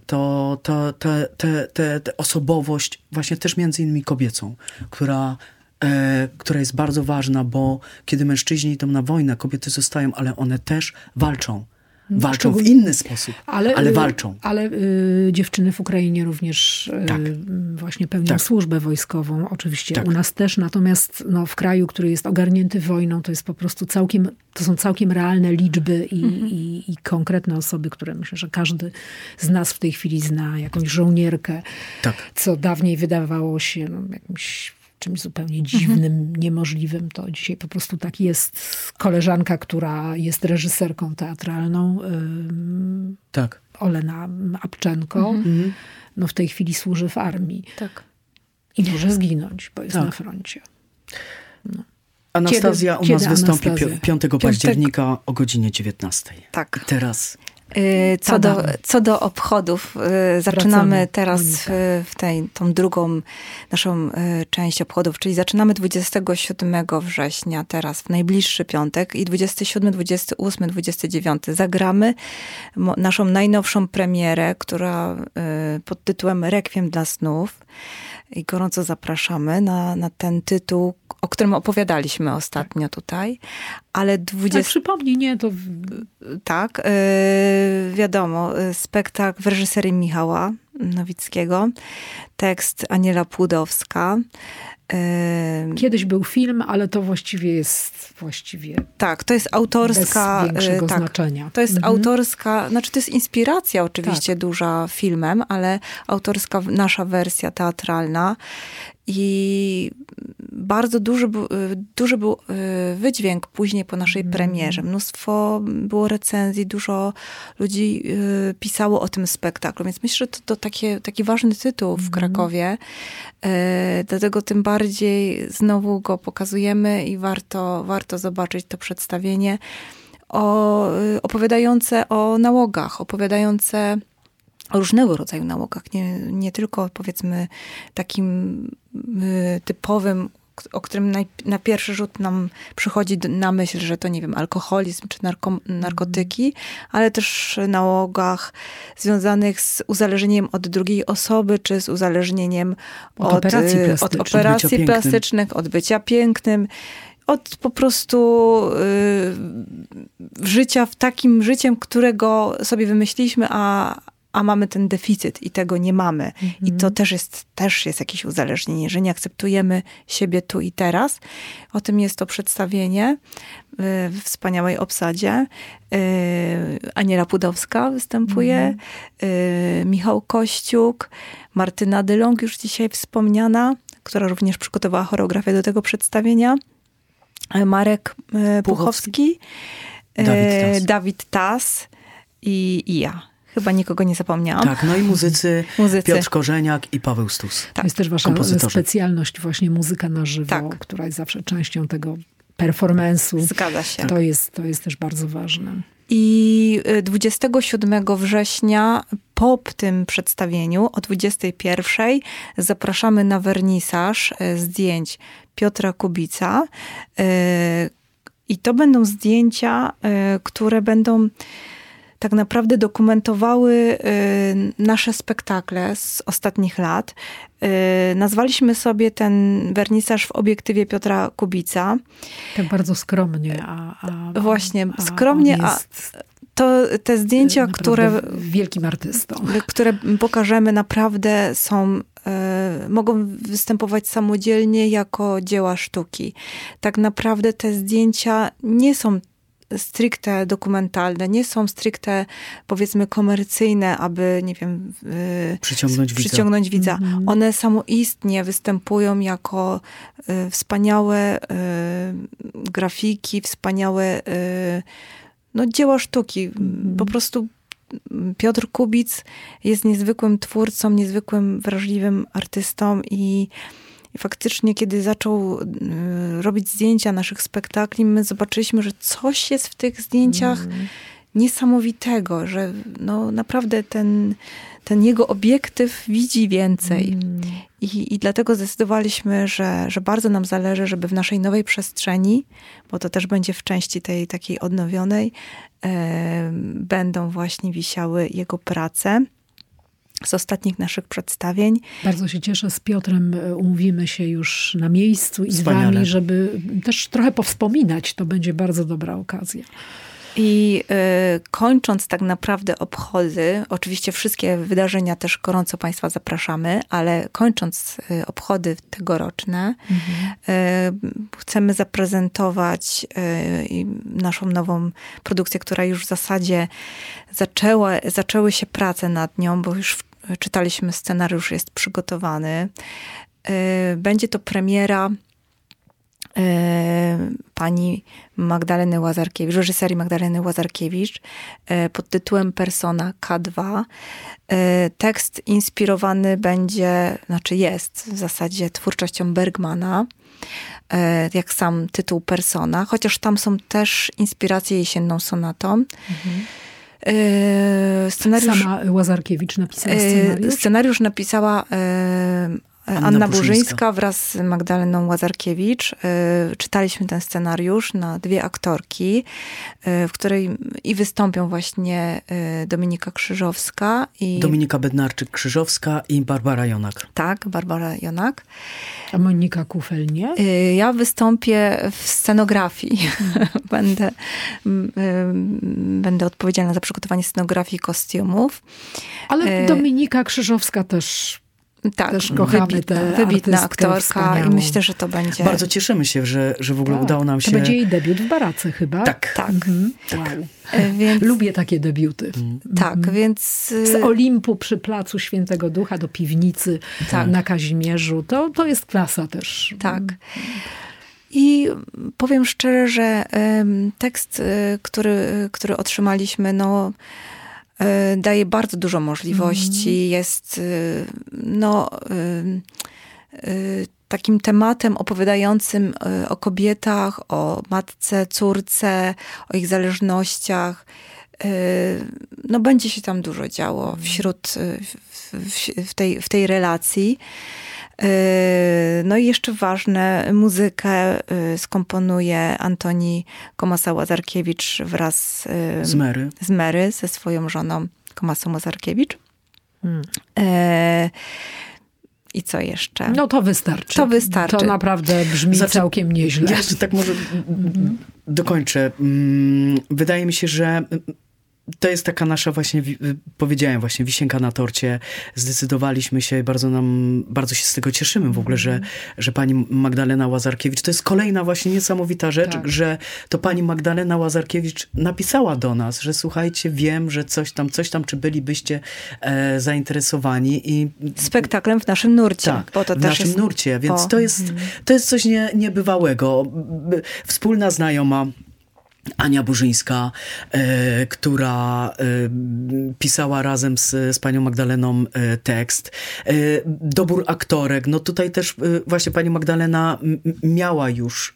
tę osobowość właśnie też między innymi kobiecą, która jest bardzo ważna, bo kiedy mężczyźni idą na wojnę, kobiety zostają, ale one też walczą. Walczą w inny sposób, ale walczą. Ale dziewczyny w Ukrainie również właśnie pełnią służbę wojskową. Oczywiście u nas też, natomiast w kraju, który jest ogarnięty wojną, to jest po prostu to są całkiem realne liczby i konkretne osoby, które myślę, że każdy z nas w tej chwili zna, jakąś żołnierkę, co dawniej wydawało się jakimś czymś zupełnie dziwnym, niemożliwym. To dzisiaj po prostu tak jest. Koleżanka, która jest reżyserką teatralną, Olena Apczenko, w tej chwili służy w armii. I może zginąć, bo jest na froncie. Anastazja u nas wystąpi 5 października o godzinie 19. Tak. I teraz... Co do obchodów, zaczynamy teraz tą drugą naszą część obchodów, czyli zaczynamy 27 września teraz, w najbliższy piątek i 27, 28, 29 zagramy naszą najnowszą premierę, która pod tytułem Rekwiem dla snów. I gorąco zapraszamy na ten tytuł, o którym opowiadaliśmy ostatnio tutaj. Ale przypomnij, nie, to... Tak, wiadomo, spektakl w reżyserii Michała Nowickiego, tekst Aniela Płudowska. Kiedyś był film, ale to właściwie jest Tak, to jest autorska... Bez większego znaczenia. To jest autorska, to jest inspiracja oczywiście duża filmem, ale autorska nasza wersja teatralna. I bardzo duży był wydźwięk później po naszej premierze. Mnóstwo było recenzji, dużo ludzi pisało o tym spektaklu, więc myślę, że to taki ważny tytuł w Krakowie. Dlatego tym bardziej znowu go pokazujemy i warto zobaczyć to przedstawienie opowiadające o nałogach, opowiadające o różnego rodzaju nałogach, nie tylko powiedzmy takim typowym, o którym na pierwszy rzut nam przychodzi na myśl, że to, nie wiem, alkoholizm czy narkotyki, ale też nałogach związanych z uzależnieniem od drugiej osoby, czy z uzależnieniem od operacji plastycznych, od bycia pięknym, od po prostu życia w takim życiem, którego sobie wymyśliliśmy, a mamy ten deficyt i tego nie mamy. I to też jest jakieś uzależnienie, że nie akceptujemy siebie tu i teraz. O tym jest to przedstawienie w wspaniałej obsadzie. Aniela Płudowska występuje, Michał Kościuk, Martyna Dylong, już dzisiaj wspomniana, która również przygotowała choreografię do tego przedstawienia, Marek Puchowski, Dawid Tas i ja. Chyba nikogo nie zapomniałam. Tak, no i muzycy. Piotr Korzeniak i Paweł Stus. To jest też wasza specjalność, właśnie muzyka na żywo, która jest zawsze częścią tego performance'u. Zgadza się. To jest też bardzo ważne. I 27 września po tym przedstawieniu o 21 zapraszamy na wernisaż zdjęć Piotra Kubica. I to będą zdjęcia, które będą tak naprawdę dokumentowały nasze spektakle z ostatnich lat. Nazwaliśmy sobie ten wernisaż w obiektywie Piotra Kubica. Tak bardzo skromnie. Właśnie, skromnie, to te zdjęcia, które... Wielkim artystą. Które pokażemy, naprawdę mogą występować samodzielnie jako dzieła sztuki. Tak naprawdę te zdjęcia nie są stricte dokumentalne, nie są stricte, powiedzmy, komercyjne, aby, nie wiem, przyciągnąć widza. One samoistnie występują jako wspaniałe grafiki, wspaniałe dzieła sztuki. Po prostu Piotr Kubic jest niezwykłym twórcą, niezwykłym, wrażliwym artystą i I faktycznie, kiedy zaczął robić zdjęcia naszych spektakli, my zobaczyliśmy, że coś jest w tych zdjęciach niesamowitego, że no naprawdę ten jego obiektyw widzi więcej. I dlatego zdecydowaliśmy, że bardzo nam zależy, żeby w naszej nowej przestrzeni, bo to też będzie w części tej takiej odnowionej, będą właśnie wisiały jego prace z ostatnich naszych przedstawień. Bardzo się cieszę, z Piotrem umówimy się już na miejscu i Wspaniale. z wami, żeby też trochę powspominać. To będzie bardzo dobra okazja. I kończąc tak naprawdę obchody, oczywiście wszystkie wydarzenia też gorąco Państwa zapraszamy, ale kończąc obchody tegoroczne, chcemy zaprezentować naszą nową produkcję, która już w zasadzie zaczęły się prace nad nią, bo już czytaliśmy scenariusz, jest przygotowany. Będzie to premiera pani Magdaleny Łazarkiewicz, reżyserii Magdaleny Łazarkiewicz pod tytułem Persona K2. Tekst inspirowany jest w zasadzie twórczością Bergmana, jak sam tytuł Persona, chociaż tam są też inspiracje Jesienną sonatą. Sama Łazarkiewicz napisała scenariusz? Scenariusz napisała Anna Burzyńska wraz z Magdaleną Łazarkiewicz. Czytaliśmy ten scenariusz na 2 aktorki, w której i wystąpią właśnie Dominika Krzyżowska i... Dominika Bednarczyk-Krzyżowska i Barbara Jonak. Tak, Barbara Jonak. A Monika Kufel nie? Ja wystąpię w scenografii. Będę odpowiedzialna za przygotowanie scenografii i kostiumów. Ale Dominika Krzyżowska też... Tak, też kochamy wybitna aktorka wspaniałą. I myślę, że to będzie... Bardzo cieszymy się, że w ogóle udało nam się... To będzie jej debiut w Barace chyba? Tak. Wow. Więc... Lubię takie debiuty. Tak, więc... Z Olimpu przy Placu Świętego Ducha do piwnicy na Kazimierzu. To jest klasa też. Tak. I powiem szczerze, że tekst, który otrzymaliśmy, daje bardzo dużo możliwości. Jest takim tematem opowiadającym o kobietach, o matce, córce, o ich zależnościach. Będzie się tam dużo działo w tej relacji. I jeszcze ważne, muzykę skomponuje Antoni Komasa-Łazarkiewicz wraz z Mary, ze swoją żoną Komasą Łazarkiewicz. I co jeszcze? To wystarczy. To naprawdę brzmi całkiem nieźle. Ja jeszcze tak może dokończę. Wydaje mi się, że to jest taka nasza właśnie, powiedziałem właśnie, wisienka na torcie. Zdecydowaliśmy się, bardzo się z tego cieszymy w ogóle, że pani Magdalena Łazarkiewicz, to jest kolejna właśnie niesamowita rzecz, że to pani Magdalena Łazarkiewicz napisała do nas, że słuchajcie, wiem, że coś tam, czy bylibyście zainteresowani. I spektaklem w naszym nurcie. Tak, bo to w też naszym jest nurcie, więc to jest coś niebywałego. Wspólna znajoma Ania Burzyńska, która pisała razem z panią Magdaleną tekst. Dobór aktorek. Tutaj też właśnie pani Magdalena miała już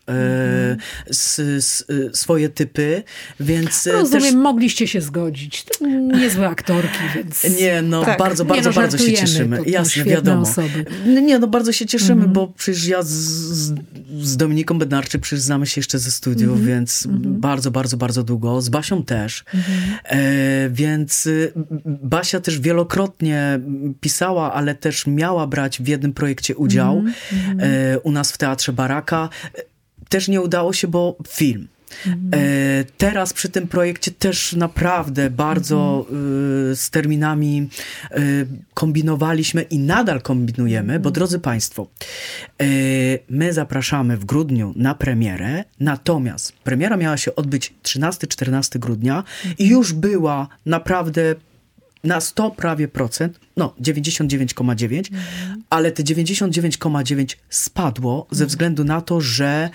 swoje typy, więc... Rozumiem, mogliście się zgodzić. Niezłe aktorki, więc... Bardzo się cieszymy. Jasne, wiadomo. Osoby. Bardzo się cieszymy, bo przecież ja z Dominiką Bednarczyk przecież znamy się jeszcze ze studiów, więc bardzo długo. Z Basią też. Więc Basia też wielokrotnie pisała, ale też miała brać w jednym projekcie udział u nas w Teatrze Baraka. Też nie udało się, bo film. Teraz przy tym projekcie też naprawdę bardzo z terminami kombinowaliśmy i nadal kombinujemy, bo drodzy Państwo, my zapraszamy w grudniu na premierę, natomiast premiera miała się odbyć 13-14 grudnia i już była naprawdę na 100 prawie procent, 99,9, ale te 99,9 spadło ze względu na to, że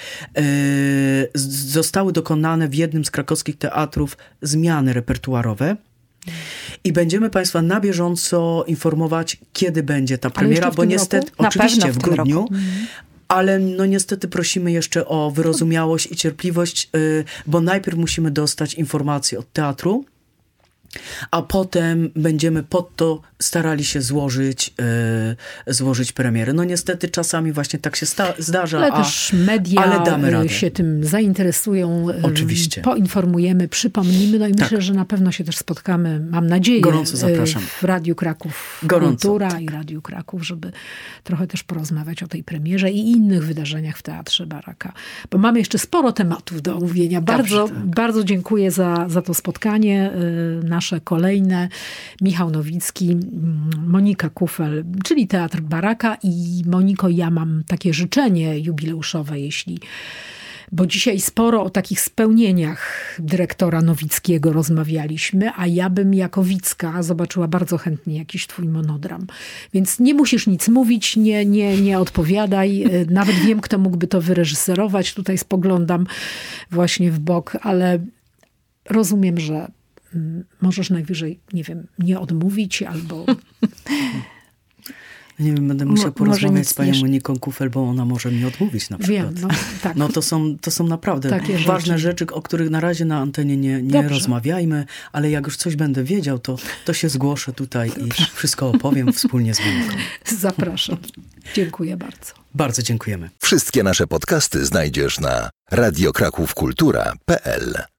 zostały dokonane w jednym z krakowskich teatrów zmiany repertuarowe i będziemy Państwa na bieżąco informować, kiedy będzie ta premiera, bo niestety, oczywiście w grudniu, ale no niestety prosimy jeszcze o wyrozumiałość i cierpliwość, bo najpierw musimy dostać informacje od teatru, a potem będziemy pod to starali się złożyć premierę. No niestety czasami właśnie tak się zdarza, ale też media ale damy radę. się tym zainteresują. Oczywiście. Poinformujemy, przypomnimy, no i myślę, że na pewno się też spotkamy, mam nadzieję, gorąco zapraszam. W Radiu Kraków Kultura i Radiu Kraków, żeby trochę też porozmawiać o tej premierze i innych wydarzeniach w Teatrze Baraka. Bo mamy jeszcze sporo tematów do omówienia. Bardzo dziękuję za to spotkanie. Nasze kolejne. Michał Nowicki, Monika Kufel, czyli Teatr Baraka. I Moniko, ja mam takie życzenie jubileuszowe, bo dzisiaj sporo o takich spełnieniach dyrektora Nowickiego rozmawialiśmy, a ja bym jako widzka zobaczyła bardzo chętnie jakiś twój monodram. Więc nie musisz nic mówić, nie odpowiadaj. Nawet wiem, kto mógłby to wyreżyserować. Tutaj spoglądam właśnie w bok, ale rozumiem, że możesz najwyżej, nie wiem, nie odmówić albo... Nie wiem, będę musiał porozmawiać z panią Moniką Kufel, bo ona może mi odmówić na przykład. Wiem, tak. No to są naprawdę ważne rzeczy, o których na razie na antenie nie rozmawiajmy, ale jak już coś będę wiedział, to się zgłoszę tutaj i wszystko opowiem wspólnie z Moniką. Zapraszam. Dziękuję bardzo. Bardzo dziękujemy. Wszystkie nasze podcasty znajdziesz na radiokrakówkultura.pl.